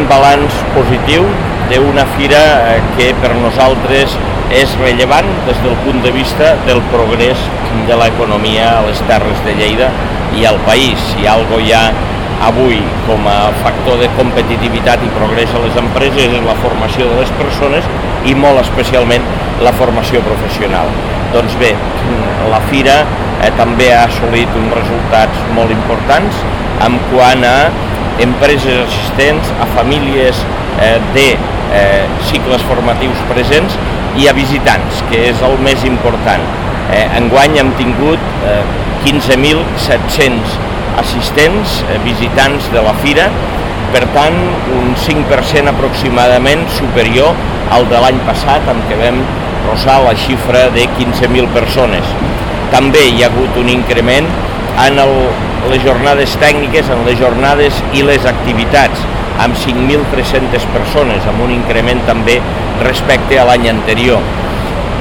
balanç positiu d'una fira que per nosaltres és rellevant des del punt de vista del progrés de l'economia a les Terres de Lleida i al país. Si algo hi ha avui com a factor de competitivitat i progrés a les empreses és la formació de les persones i molt especialment la formació professional. Doncs bé, la fira també ha assolit uns resultats molt importants en quant a empreses assistents, a famílies de cicles formatius presents i a visitants, que és el més important. Enguany hem tingut 15.700 assistents, visitants de la fira, per tant un 5% aproximadament superior al de l'any passat, en què vam rosar la xifra de 15.000 persones. També hi ha hagut un increment en les jornades tècniques, en les jornades i les activitats, amb 5.300 persones, amb un increment també respecte a l'any anterior.